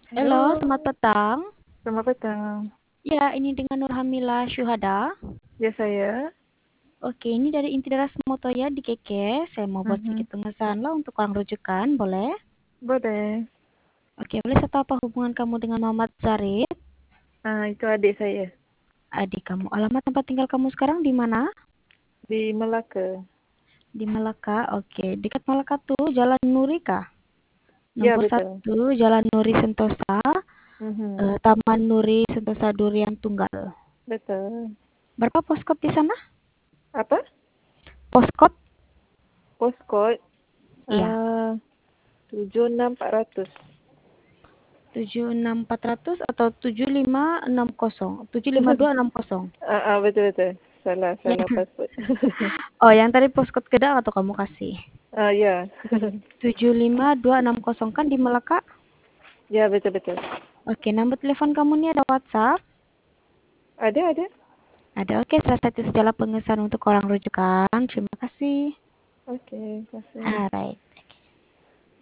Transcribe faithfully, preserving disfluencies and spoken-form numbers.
Halo, Halo, selamat petang. selamat petang. Ya, ini dengan Nurhamila Syuhada. Ya saya. Oke, ini dari Inti Daras Motoya di Keke. Saya mau buat Mhm. sedikit pengesahan lah untuk orang rujukan, boleh? Boleh. Oke, boleh saya tahu apa hubungan kamu dengan Muhammad Zarid? Ah, itu adik saya Adik kamu. Alamat tempat tinggal kamu sekarang di mana? di Melaka. Di Malaka. Oke, dekat Malaka tuh Jalan Nuri kah? Ya, Nomor betul. satu, Jalan Nuri Sentosa, Mhm. eh, Taman Nuri Sentosa Durian Tunggal. Betul. Berapa poskop di sana? Apa? Poskop? Postcode Iya. ah tujuh enam empat ratus. tujuh enam empat ratus atau tujuh lima enam nol, tujuh lima dua enam nol. ah, ah, betul betul. Salah Ya. salah password. Oh, yang tadi postcode kedua atau kamu kasih? ah, ya. tujuh lima dua enam nol kan di Melaka? Ya, betul betul. Oke, nomor telepon kamu nih ada WhatsApp? Ada ada. Ada. Oke, selesai itu segala pengesahan untuk orang rujukan. Terima kasih. Oke, kasih. Alright.